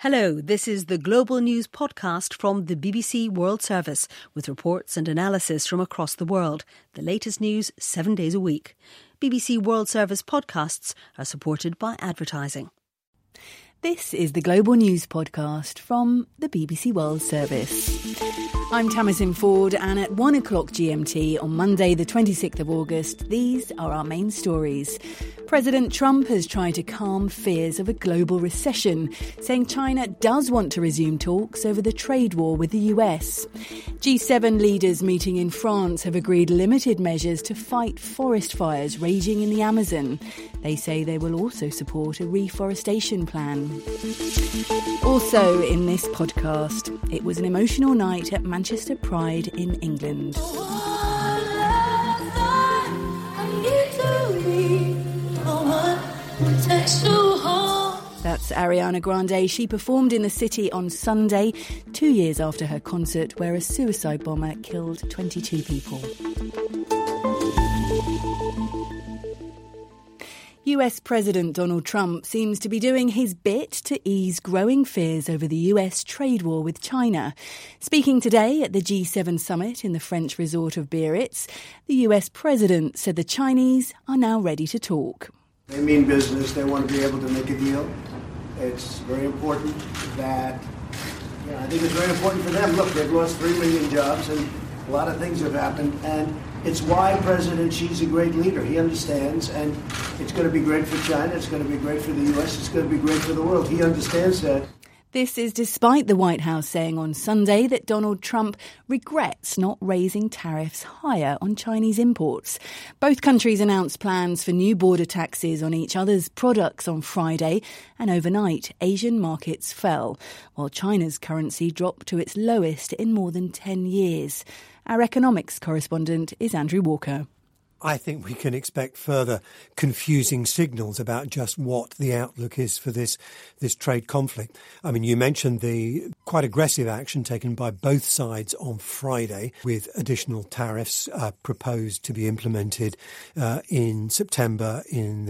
Hello, this is the Global News podcast from the BBC World Service with reports and analysis from across the world. The latest news 7 days a week. BBC World Service podcasts are supported by advertising. This is the Global News podcast from the BBC World Service. I'm Tamsin Ford, and at 1 o'clock GMT on Monday the 26th of August, these are our main stories. President Trump has tried to calm fears of a global recession, saying China does want to resume talks over the trade war with the US. G7 leaders meeting in France have agreed limited measures to fight forest fires raging in the Amazon. They say they will also support a reforestation plan. Also in this podcast, it was an emotional night at Manchester Pride in England. That's Ariana Grande. She performed in the city on Sunday, 2 years after her concert where a suicide bomber killed 22 people. US President Donald Trump seems to be doing his bit to ease growing fears over the US trade war with China. Speaking today at the G7 summit in the French resort of Biarritz, the US President said the Chinese are now ready to talk. They mean business. They want to be able to make a deal. It's very important that, I think it's very important for them. Look, they've lost 3 million jobs and a lot of things have happened. And it's why President Xi's a great leader. He understands, and it's going to be great for China. It's going to be great for the U.S. It's going to be great for the world. He understands that. This is despite the White House saying on Sunday that Donald Trump regrets not raising tariffs higher on Chinese imports. Both countries announced plans for new border taxes on each other's products on Friday, and overnight Asian markets fell, while China's currency dropped to its lowest in more than 10 years. Our economics correspondent is Andrew Walker. I think we can expect further confusing signals about just what the outlook is for this trade conflict. I mean, you mentioned the quite aggressive action taken by both sides on Friday, with additional tariffs proposed to be implemented in September in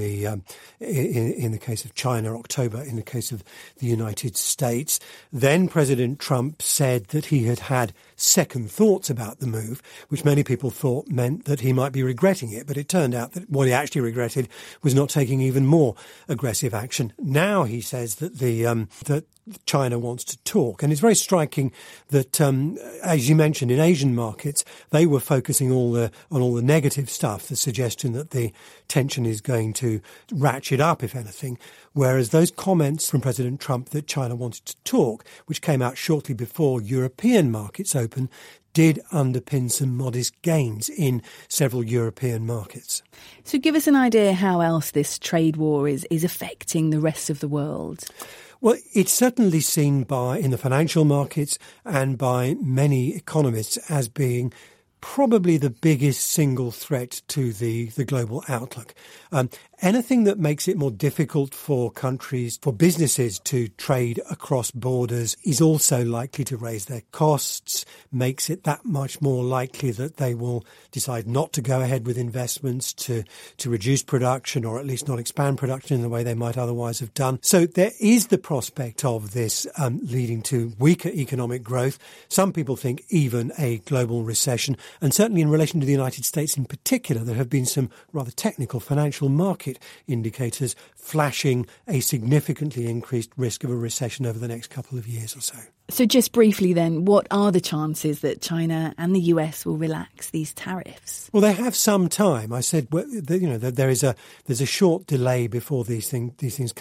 the case of China, October in the case of the United States. Then President Trump said that he had second thoughts about the move, which many people thought meant that he might be regretting it. But it turned out that what he actually regretted was not taking even more aggressive action. Now he says that that China wants to talk. And it's very striking that, as you mentioned, in Asian markets, they were focusing on all the negative stuff, the suggestion that the tension is going to ratchet up, if anything, whereas those comments from President Trump that China wanted to talk, which came out shortly before European markets open, did underpin some modest gains in several European markets. So give us an idea how else this trade war is affecting the rest of the world. Well, it's certainly seen in the financial markets and by many economists as being probably the biggest single threat to the global outlook. Anything that makes it more difficult for businesses to trade across borders is also likely to raise their costs, makes it that much more likely that they will decide not to go ahead with investments to reduce production, or at least not expand production in the way they might otherwise have done. So there is the prospect of this leading to weaker economic growth. Some people think even a global recession. And certainly in relation to the United States in particular, there have been some rather technical financial market indicators flashing a significantly increased risk of a recession over the next couple of years or so. So just briefly then, what are the chances that China and the US will relax these tariffs? Well, they have some time. I said, there's a short delay before these things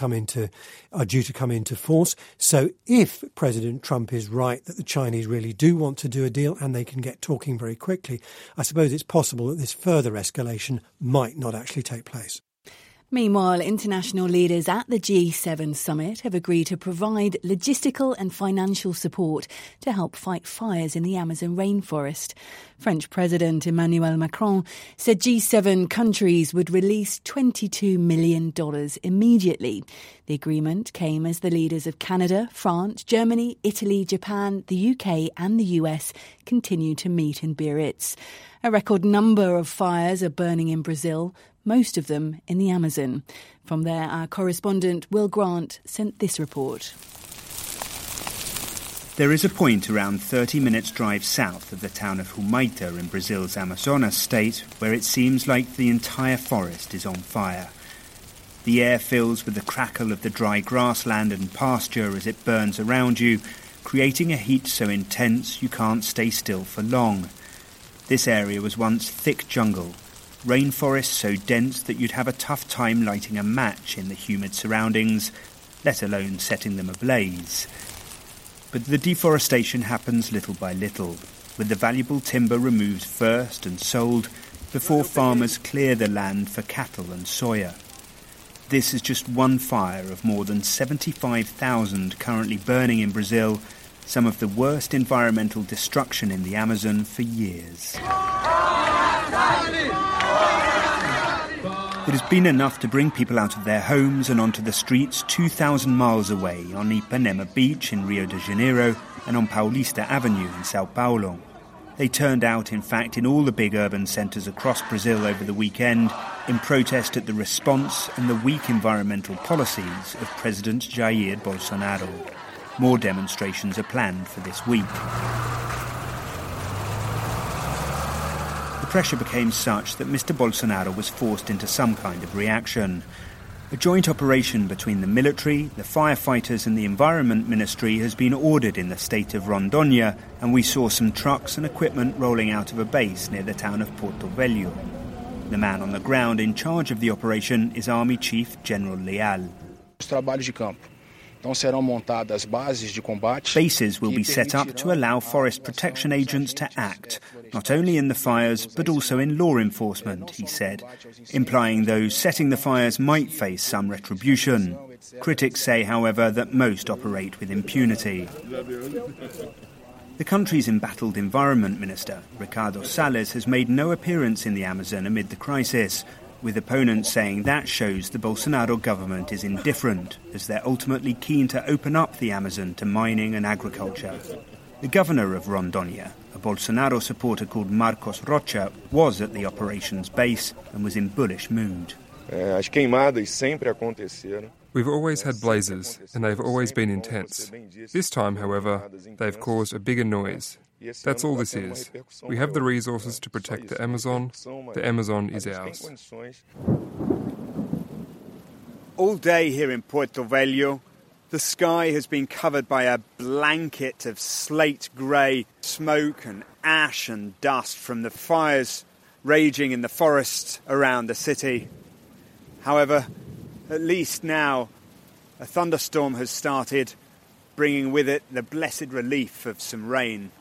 are due to come into force. So if President Trump is right that the Chinese really do want to do a deal and they can get talking very quickly, I suppose it's possible that this further escalation might not actually take place. Meanwhile, international leaders at the G7 summit have agreed to provide logistical and financial support to help fight fires in the Amazon rainforest. French President Emmanuel Macron said G7 countries would release $22 million immediately. The agreement came as the leaders of Canada, France, Germany, Italy, Japan, the UK and the US continue to meet in Biarritz. A record number of fires are burning in Brazil, most of them in the Amazon. From there, our correspondent Will Grant sent this report. There is a point around 30 minutes drive south of the town of Humaita in Brazil's Amazonas state where it seems like the entire forest is on fire. The air fills with the crackle of the dry grassland and pasture as it burns around you, creating a heat so intense you can't stay still for long. This area was once thick jungle, rainforests so dense that you'd have a tough time lighting a match in the humid surroundings, let alone setting them ablaze. But the deforestation happens little by little, with the valuable timber removed first and sold before farmers clear the land for cattle and soya. This is just one fire of more than 75,000 currently burning in Brazil, some of the worst environmental destruction in the Amazon for years. It has been enough to bring people out of their homes and onto the streets 2,000 miles away on Ipanema Beach in Rio de Janeiro and on Paulista Avenue in Sao Paulo. They turned out, in fact, in all the big urban centres across Brazil over the weekend in protest at the response and the weak environmental policies of President Jair Bolsonaro. More demonstrations are planned for this week. The pressure became such that Mr. Bolsonaro was forced into some kind of reaction. A joint operation between the military, the firefighters and the Environment Ministry has been ordered in the state of Rondônia, and we saw some trucks and equipment rolling out of a base near the town of Porto Velho. The man on the ground in charge of the operation is Army Chief General Leal. Bases will be set up to allow forest protection agents to act, not only in the fires but also in law enforcement, he said, implying those setting the fires might face some retribution. Critics say, however, that most operate with impunity. The country's embattled Environment Minister, Ricardo Salles, has made no appearance in the Amazon amid the crisis, with opponents saying that shows the Bolsonaro government is indifferent, as they're ultimately keen to open up the Amazon to mining and agriculture. The governor of Rondônia, a Bolsonaro supporter called Marcos Rocha, was at the operations base and was in bullish mood. We've always had blazes, and they've always been intense. This time, however, they've caused a bigger noise. That's all this is. We have the resources to protect the Amazon. The Amazon is ours. All day here in Porto Velho, the sky has been covered by a blanket of slate grey smoke and ash and dust from the fires raging in the forests around the city. However, at least now, a thunderstorm has started, bringing with it the blessed relief of some rain.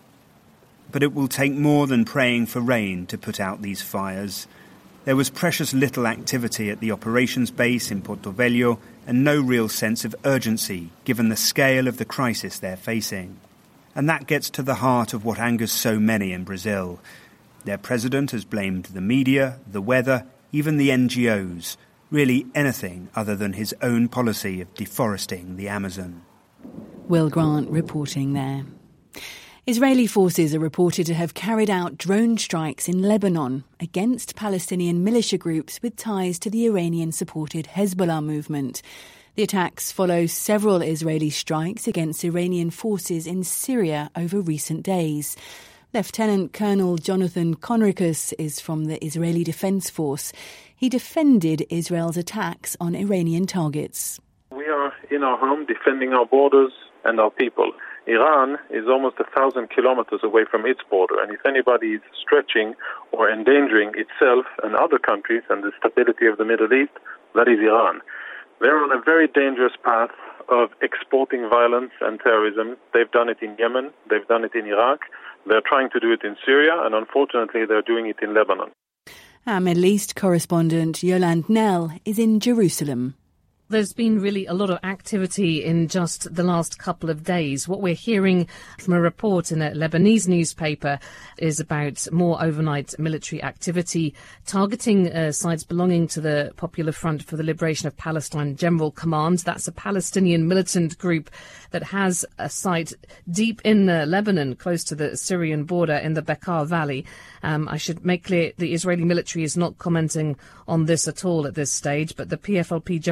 But it will take more than praying for rain to put out these fires. There was precious little activity at the operations base in Porto Velho and no real sense of urgency given the scale of the crisis they're facing. And that gets to the heart of what angers so many in Brazil. Their president has blamed the media, the weather, even the NGOs, really anything other than his own policy of deforesting the Amazon. Will Grant reporting there. Israeli forces are reported to have carried out drone strikes in Lebanon against Palestinian militia groups with ties to the Iranian-supported Hezbollah movement. The attacks follow several Israeli strikes against Iranian forces in Syria over recent days. Lieutenant Colonel Jonathan Conricus is from the Israeli Defense Force. He defended Israel's attacks on Iranian targets. We are in our home defending our borders and our people. Iran is almost 1,000 kilometers away from its border, and if anybody is stretching or endangering itself and other countries and the stability of the Middle East, that is Iran. They're on a very dangerous path of exporting violence and terrorism. They've done it in Yemen, they've done it in Iraq, they're trying to do it in Syria, and unfortunately they're doing it in Lebanon. Our Middle East correspondent Yolande Nell is in Jerusalem. There's been really a lot of activity in just the last couple of days. What we're hearing from a report in a Lebanese newspaper is about more overnight military activity targeting sites belonging to the Popular Front for the Liberation of Palestine General Command. That's a Palestinian militant group that has a site deep in Lebanon, close to the Syrian border in the Bekaa Valley. I should make clear the Israeli military is not commenting on this at all at this stage, but the PFLP General Command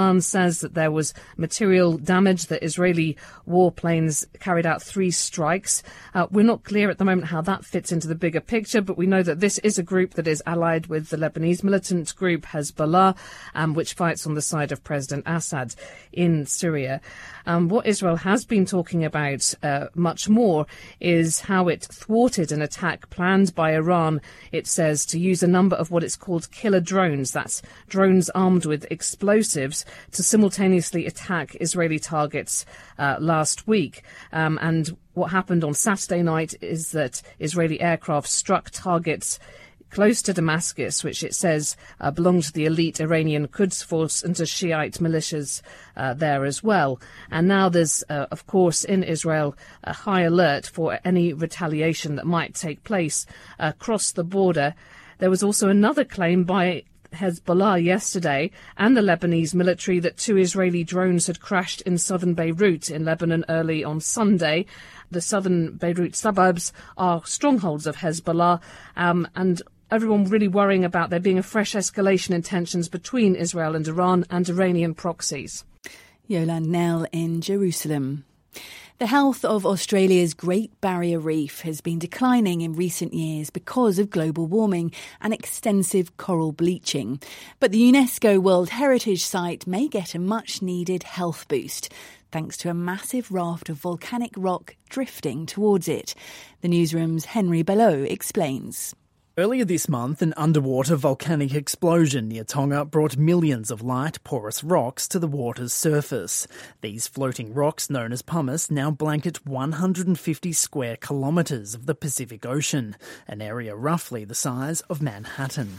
Iran says that there was material damage, that Israeli warplanes carried out 3 strikes. We're not clear at the moment how that fits into the bigger picture, but we know that this is a group that is allied with the Lebanese militant group Hezbollah, which fights on the side of President Assad in Syria. What Israel has been talking about much more is how it thwarted an attack planned by Iran, it says, to use a number of what it's called killer drones. That's drones armed with explosives to simultaneously attack Israeli targets last week. And what happened on Saturday night is that Israeli aircraft struck targets close to Damascus, which it says belonged to the elite Iranian Quds Force and to Shiite militias there as well. And now there's, of course, in Israel, a high alert for any retaliation that might take place across the border. There was also another claim by Hezbollah yesterday and the Lebanese military that 2 Israeli drones had crashed in southern Beirut in Lebanon early on Sunday. The southern Beirut suburbs are strongholds of Hezbollah, and everyone really worrying about there being a fresh escalation in tensions between Israel and Iran and Iranian proxies. Yolande Knell in Jerusalem. The health of Australia's Great Barrier Reef has been declining in recent years because of global warming and extensive coral bleaching. But the UNESCO World Heritage Site may get a much-needed health boost, thanks to a massive raft of volcanic rock drifting towards it. The newsroom's Henry Belleau explains. Earlier this month, an underwater volcanic explosion near Tonga brought millions of light, porous rocks to the water's surface. These floating rocks, known as pumice, now blanket 150 square kilometres of the Pacific Ocean, an area roughly the size of Manhattan.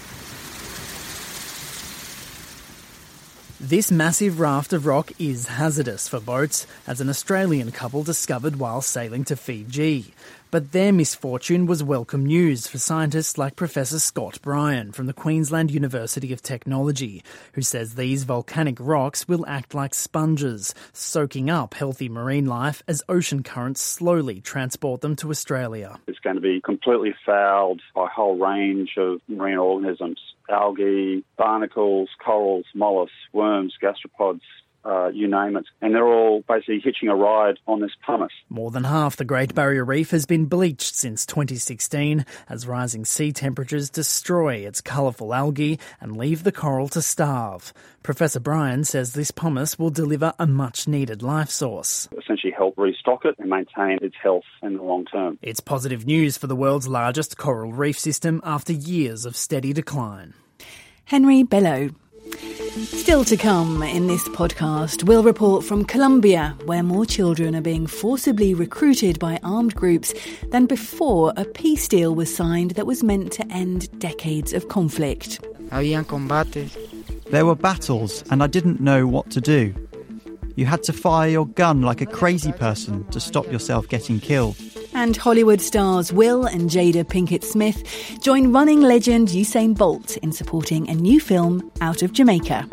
This massive raft of rock is hazardous for boats, as an Australian couple discovered while sailing to Fiji. But their misfortune was welcome news for scientists like Professor Scott Bryan from the Queensland University of Technology, who says these volcanic rocks will act like sponges, soaking up healthy marine life as ocean currents slowly transport them to Australia. It's going to be completely fouled by a whole range of marine organisms: algae, barnacles, corals, mollusks, worms, gastropods, you name it. And they're all basically hitching a ride on this pumice. More than half the Great Barrier Reef has been bleached since 2016 as rising sea temperatures destroy its colourful algae and leave the coral to starve. Professor Bryan says this pumice will deliver a much-needed life source. Essentially help restock it and maintain its health in the long term. It's positive news for the world's largest coral reef system after years of steady decline. Henry Belleau. Still to come in this podcast, we'll report from Colombia, where more children are being forcibly recruited by armed groups than before a peace deal was signed that was meant to end decades of conflict. Habían combates. There were battles, and I didn't know what to do. You had to fire your gun like a crazy person to stop yourself getting killed. And Hollywood stars Will and Jada Pinkett Smith join running legend Usain Bolt in supporting a new film out of Jamaica.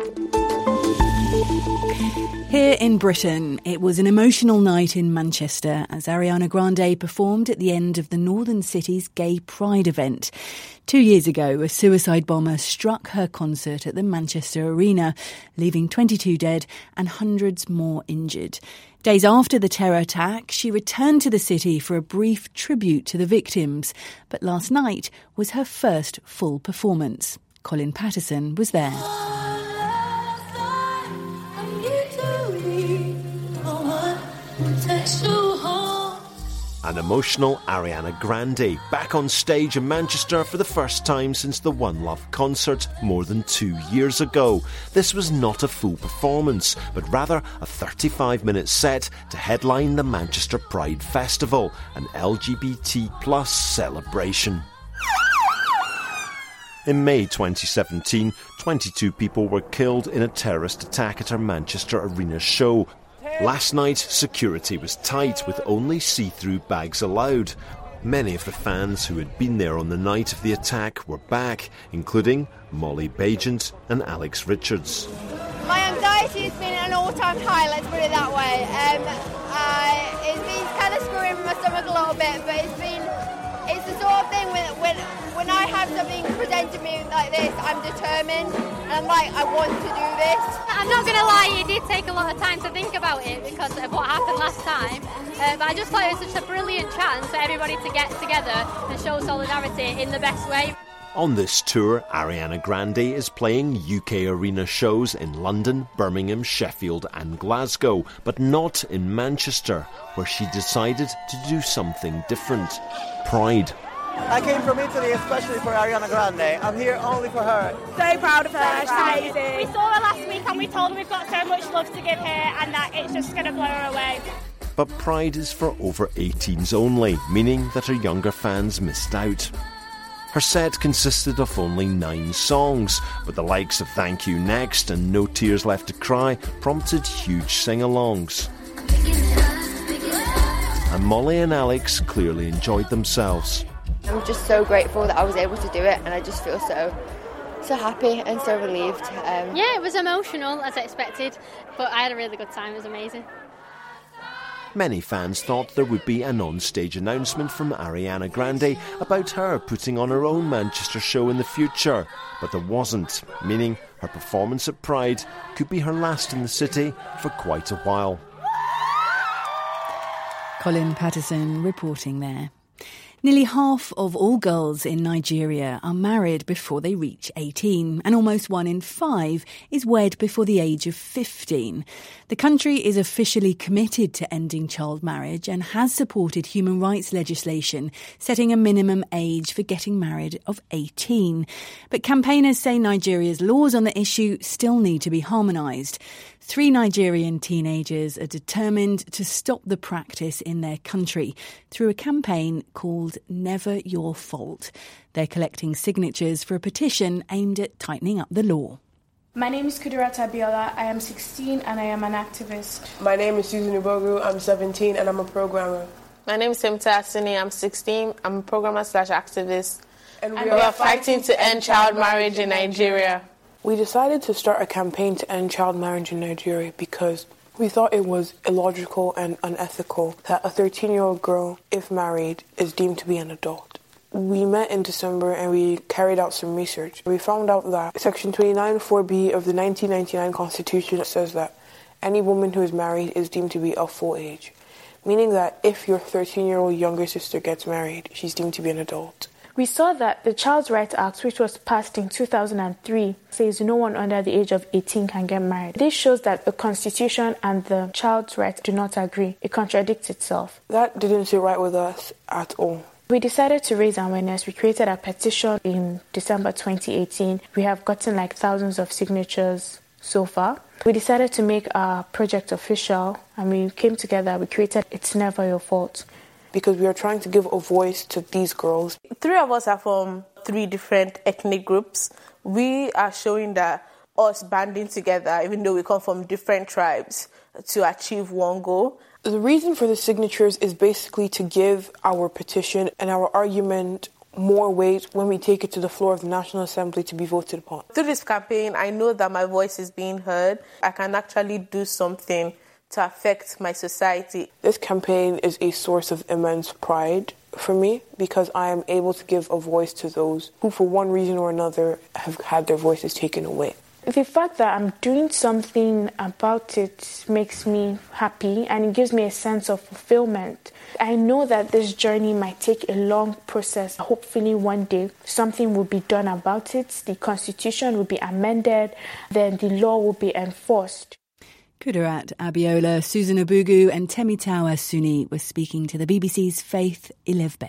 Here in Britain, it was an emotional night in Manchester as Ariana Grande performed at the end of the northern city's Gay Pride event. 2 years ago, a suicide bomber struck her concert at the Manchester Arena, leaving 22 dead and hundreds more injured. Days after the terror attack, she returned to the city for a brief tribute to the victims. But last night was her first full performance. Colin Patterson was there. An emotional Ariana Grande back on stage in Manchester for the first time since the One Love concert more than 2 years ago. This was not a full performance, but rather a 35-minute set to headline the Manchester Pride Festival, an LGBT+ celebration. In May 2017, 22 people were killed in a terrorist attack at her Manchester Arena show. Last night, security was tight with only see-through bags allowed. Many of the fans who had been there on the night of the attack were back, including Molly Bagent and Alex Richards. My anxiety has been at an all-time high, let's put it that way. It's been kind of screwing my stomach a little bit, but it's the sort of thing when when I have something presented to me like this, I'm determined, and I'm like, I want to do this. I'm not going to lie, it did take a lot of time to think about it because of what happened last time, but I just thought it was such a brilliant chance for everybody to get together and show solidarity in the best way. On this tour, Ariana Grande is playing UK arena shows in London, Birmingham, Sheffield and Glasgow, but not in Manchester, where she decided to do something different. Pride. I came from Italy especially for Ariana Grande. I'm here only for her. So proud of her, she's amazing. We saw her last week and we told her we've got so much love to give her and that it's just going to blow her away. But Pride is for over 18s only, meaning that her younger fans missed out. Her set consisted of only 9 songs, but the likes of Thank You Next and No Tears Left to Cry prompted huge sing-alongs. And Molly and Alex clearly enjoyed themselves. I'm just so grateful that I was able to do it, and I just feel so happy and so relieved. Yeah, it was emotional as I expected, but I had a really good time. It was amazing. Many fans thought there would be an on-stage announcement from Ariana Grande about her putting on her own Manchester show in the future, but there wasn't, meaning her performance at Pride could be her last in the city for quite a while. Colin Patterson reporting there. Nearly half of all girls in Nigeria are married before they reach 18, and almost 1 in 5 is wed before the age of 15. The country is officially committed to ending child marriage and has supported human rights legislation setting a minimum age for getting married of 18. But campaigners say Nigeria's laws on the issue still need to be harmonised. 3 Nigerian teenagers are determined to stop the practice in their country through a campaign called Never Your Fault. They're collecting signatures for a petition aimed at tightening up the law. My name is Kudirat Abiola. I am 16 and I am an activist. My name is Susan Ubogu. I'm 17 and I'm a programmer. My name is Temita Asini. I'm 16. I'm a programmer/activist. And we are fighting to end child marriage in Nigeria. We decided to start a campaign to end child marriage in Nigeria because we thought it was illogical and unethical that a 13-year-old girl, if married, is deemed to be an adult. We met in December and we carried out some research. We found out that Section 29(4)B of the 1999 Constitution says that any woman who is married is deemed to be of full age, meaning that if your 13-year-old younger sister gets married, she's deemed to be an adult. We saw that the Child Rights Act, which was passed in 2003, says no one under the age of 18 can get married. This shows that the Constitution and the child's rights do not agree. It contradicts itself. That didn't sit right with us at all. We decided to raise awareness. We created a petition in December 2018. We have gotten thousands of signatures so far. We decided to make our project official and we came together. We created It's Never Your Fault. Because we are trying to give a voice to these girls. 3 of us are from 3 different ethnic groups. We are showing that us banding together, even though we come from different tribes, to achieve one goal. The reason for the signatures is basically to give our petition and our argument more weight when we take it to the floor of the National Assembly to be voted upon. Through this campaign, I know that my voice is being heard. I can actually do something to affect my society. This campaign is a source of immense pride for me because I am able to give a voice to those who, for one reason or another, have had their voices taken away. The fact that I'm doing something about it makes me happy and it gives me a sense of fulfillment. I know that this journey might take a long process. Hopefully one day something will be done about it. The Constitution will be amended, then the law will be enforced. Kudirat Abiola, Susan Ubogu and Temita Asuni were speaking to the BBC's Faith Ilevbe.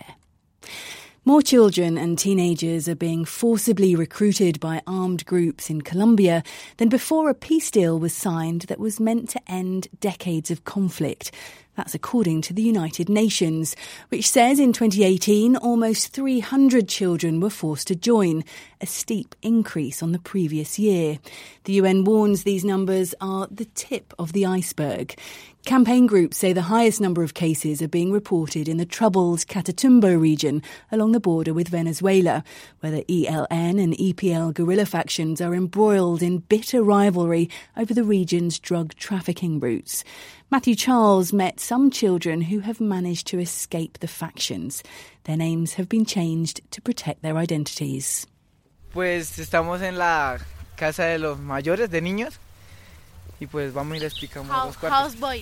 More children and teenagers are being forcibly recruited by armed groups in Colombia than before a peace deal was signed that was meant to end decades of conflict. That's according to the United Nations, which says in 2018 almost 300 children were forced to join, a steep increase on the previous year. The UN warns these numbers are the tip of the iceberg. Campaign groups say the highest number of cases are being reported in the troubled Catatumbo region along the border with Venezuela, where the ELN and EPL guerrilla factions are embroiled in bitter rivalry over the region's drug trafficking routes. Matthew Charles met some children who have managed to escape the factions. Their names have been changed to protect their identities. Pues estamos en la casa de los mayores, de niños. Y pues vamos y le explicamos los cuartos. Houseboy.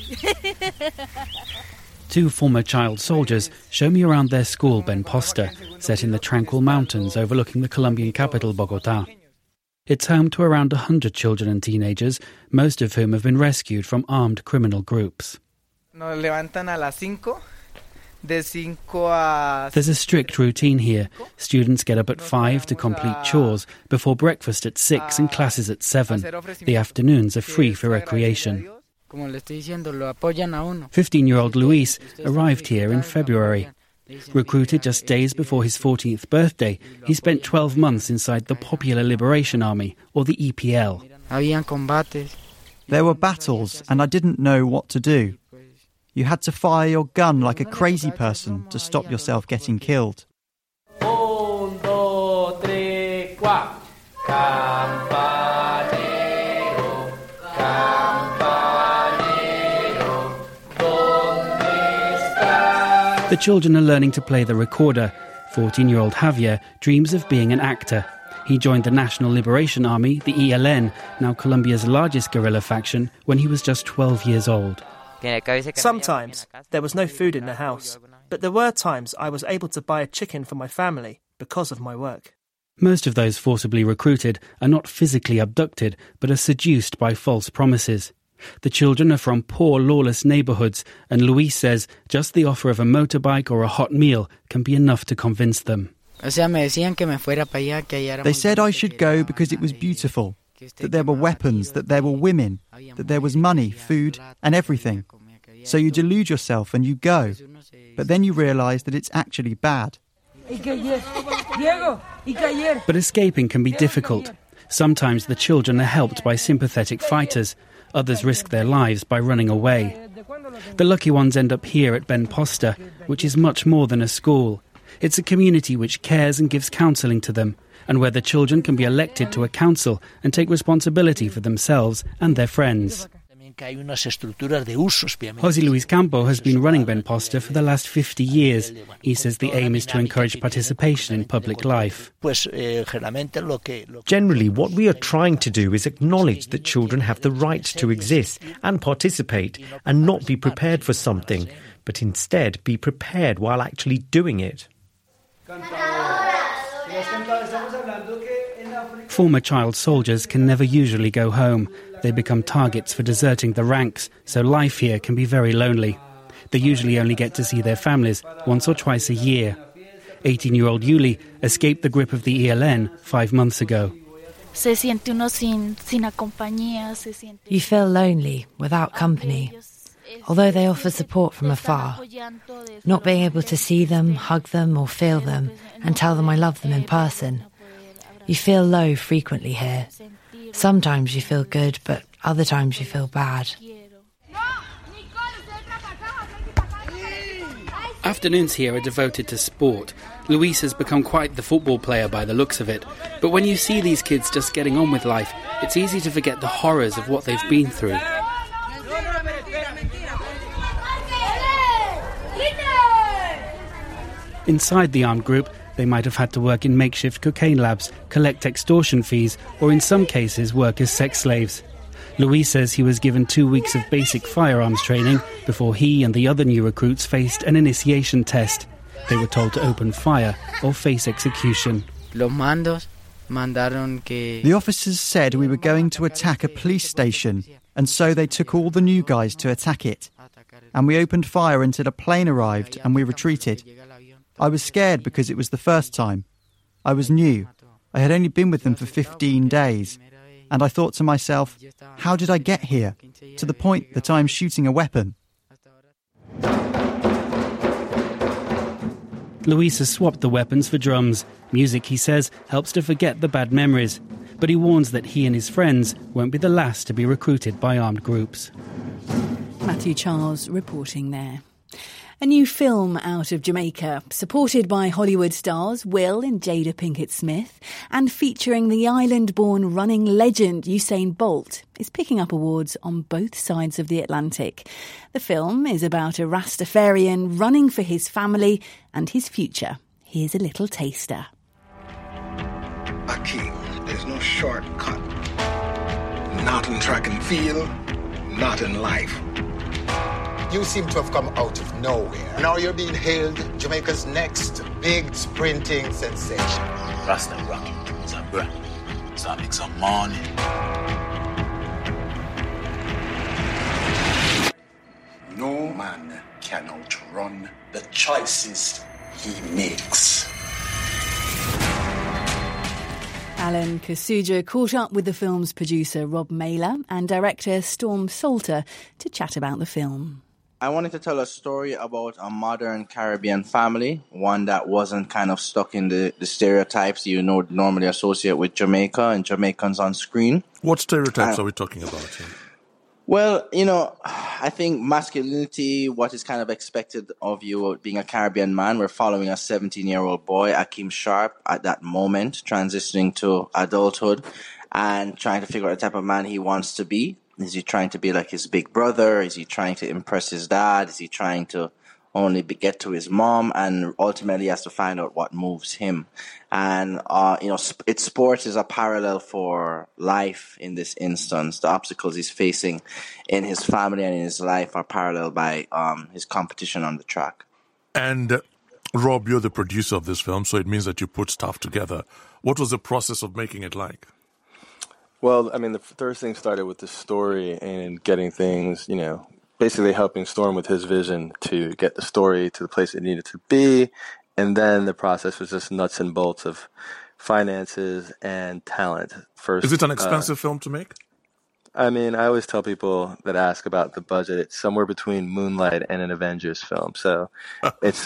2 former child soldiers show me around their school, Ben Poster, set in the tranquil mountains overlooking the Colombian capital, Bogotá. It's home to around 100 children and teenagers, most of whom have been rescued from armed criminal groups. Nos levantan a las 5. De 5 a... There's a strict routine here. Students get up at 5 to complete chores, before breakfast at 6 and classes at 7. The afternoons are free for recreation. 15-year-old Luis arrived here in February. Recruited just days before his 14th birthday, he spent 12 months inside the Popular Liberation Army, or the EPL. There were battles, and I didn't know what to do. You had to fire your gun like a crazy person to stop yourself getting killed. 1, 2, 3, 4. Campanero, campanero, ¿dónde estás? The children are learning to play the recorder. 14-year-old Javier dreams of being an actor. He joined the National Liberation Army, the ELN, now Colombia's largest guerrilla faction, when he was just 12 years old. Sometimes there was no food in the house, but there were times I was able to buy a chicken for my family because of my work. Most of those forcibly recruited are not physically abducted, but are seduced by false promises. The children are from poor, lawless neighbourhoods, and Luis says just the offer of a motorbike or a hot meal can be enough to convince them. They said I should go because it was beautiful, that there were weapons, that there were women, that there was money, food, and everything. So you delude yourself and you go, but then you realise that it's actually bad. But escaping can be difficult. Sometimes the children are helped by sympathetic fighters. Others risk their lives by running away. The lucky ones end up here at Ben Poster, which is much more than a school. It's a community which cares and gives counselling to them, and where the children can be elected to a council and take responsibility for themselves and their friends. José Luis Campo has been running Ben Poster for the last 50 years. He says the aim is to encourage participation in public life. Generally, what we are trying to do is acknowledge that children have the right to exist and participate and not be prepared for something, but instead be prepared while actually doing it. Former child soldiers can never usually go home. They become targets for deserting the ranks, so life here can be very lonely. They usually only get to see their families once or twice a year. 18-year-old Yuli escaped the grip of the ELN 5 months ago. You feel lonely, without company, although they offer support from afar. Not being able to see them, hug them or feel them and tell them I love them in person. You feel low frequently here. Sometimes you feel good, but other times you feel bad. Afternoons here are devoted to sport. Luis has become quite the football player by the looks of it. But when you see these kids just getting on with life, it's easy to forget the horrors of what they've been through. Inside the armed group, they might have had to work in makeshift cocaine labs, collect extortion fees, or in some cases work as sex slaves. Luis says he was given 2 weeks of basic firearms training before he and the other new recruits faced an initiation test. They were told to open fire or face execution. The officers said we were going to attack a police station, and so they took all the new guys to attack it. And we opened fire until a plane arrived and we retreated. I was scared because it was the first time. I was new. I had only been with them for 15 days. And I thought to myself, how did I get here? To the point that I'm shooting a weapon. Luis has swapped the weapons for drums. Music, he says, helps to forget the bad memories. But he warns that he and his friends won't be the last to be recruited by armed groups. Matthew Charles reporting there. A new film out of Jamaica, supported by Hollywood stars Will and Jada Pinkett Smith, and featuring the island-born running legend Usain Bolt, is picking up awards on both sides of the Atlantic. The film is about a Rastafarian running for his family and his future. Here's a little taster. Akeem, there's no shortcut. Not in track and field, not in life. You seem to have come out of nowhere. Now you're being hailed Jamaica's next big sprinting sensation. Rasta rock, it's a breath. So I make some money. No man can outrun the choices he makes. Alan Kasuja caught up with the film's producer Rob Mailer and director Storm Salter to chat about the film. I wanted to tell a story about a modern Caribbean family, one that wasn't kind of stuck in the stereotypes you know normally associate with Jamaica and Jamaicans on screen. What stereotypes are we talking about here? Well, you know, I think masculinity, what is kind of expected of you being a Caribbean man. We're following a 17-year-old boy, Akeem Sharp, at that moment, transitioning to adulthood and trying to figure out the type of man he wants to be. Is he trying to be like his big brother? Is he trying to impress his dad? Is he trying to only get to his mom? And ultimately he has to find out what moves him. And, you know, sports is a parallel for life in this instance. The obstacles he's facing in his family and in his life are paralleled by his competition on the track. And Rob, you're the producer of this film, so it means that you put stuff together. What was the process of making it like? Well, I mean, the first thing started with the story and getting things, you know, basically helping Storm with his vision to get the story to the place it needed to be. And then the process was just nuts and bolts of finances and talent. First, is it an expensive film to make? I mean, I always tell people that ask about the budget, it's somewhere between Moonlight and an Avengers film. So it's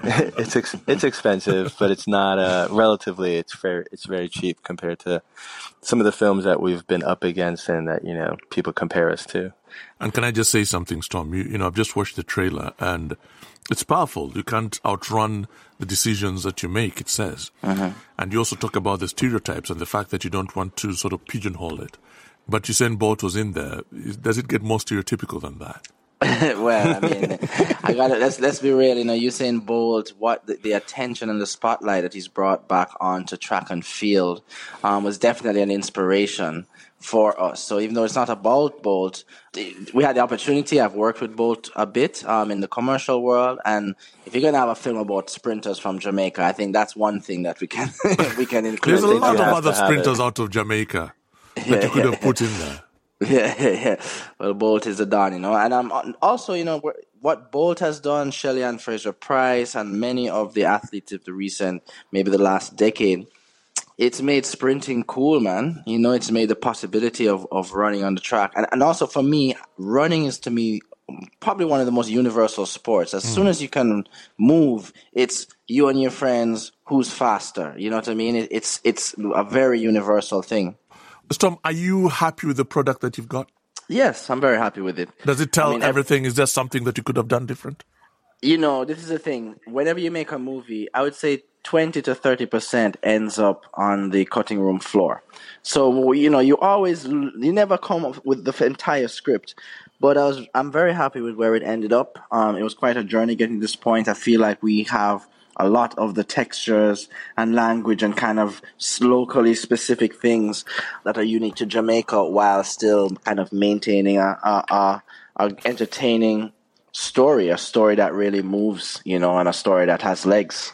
expensive, but it's not relatively. It's very cheap compared to some of the films that we've been up against and that, you know, people compare us to. And can I just say something, Storm? You know, I've just watched the trailer and it's powerful. You can't outrun the decisions that you make, it says. Uh-huh. And you also talk about the stereotypes and the fact that you don't want to sort of pigeonhole it. But Usain Bolt was in there. Does it get more stereotypical than that? Well, I mean, let's be real. You know, Usain Bolt, what the attention and the spotlight that he's brought back onto track and field was definitely an inspiration for us. So even though it's not about Bolt, we had the opportunity. I've worked with Bolt a bit in the commercial world, and if you're gonna have a film about sprinters from Jamaica, I think that's one thing that we can include. There's a lot of other sprinters out of Jamaica that you could have put in there. Yeah. Well, Bolt is the Don, you know. And also, you know, what Bolt has done, Shelly-Ann Fraser-Price, and many of the athletes of the recent, maybe the last decade, it's made sprinting cool, man. You know, it's made the possibility of running on the track. And also for me, running is to me probably one of the most universal sports. As soon as you can move, it's you and your friends, who's faster. You know what I mean? It's a very universal thing. Storm, are you happy with the product that you've got? Yes, I'm very happy with it. Does it tell everything? Is there something that you could have done different? You know, this is the thing. Whenever you make a movie, I would say 20 to 30% ends up on the cutting room floor. So, you know, you never come up with the entire script. But I'm very happy with where it ended up. It was quite a journey getting to this point. I feel like we have a lot of the textures and language and kind of locally specific things that are unique to Jamaica while still kind of maintaining a entertaining story, a story that really moves, you know, and a story that has legs,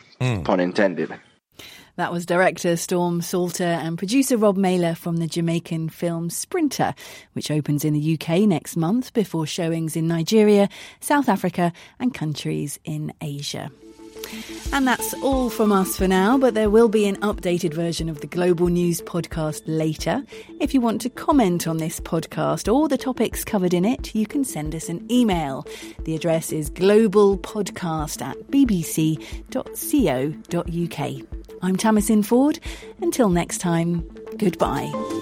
pun intended. That was director Storm Salter and producer Rob Mailer from the Jamaican film Sprinter, which opens in the UK next month before showings in Nigeria, South Africa and countries in Asia. And that's all from us for now, but there will be an updated version of the Global News podcast later. If you want to comment on this podcast or the topics covered in it, you can send us an email. The address is globalpodcast@bbc.co.uk. I'm Tamsin Ford. Until next time, goodbye.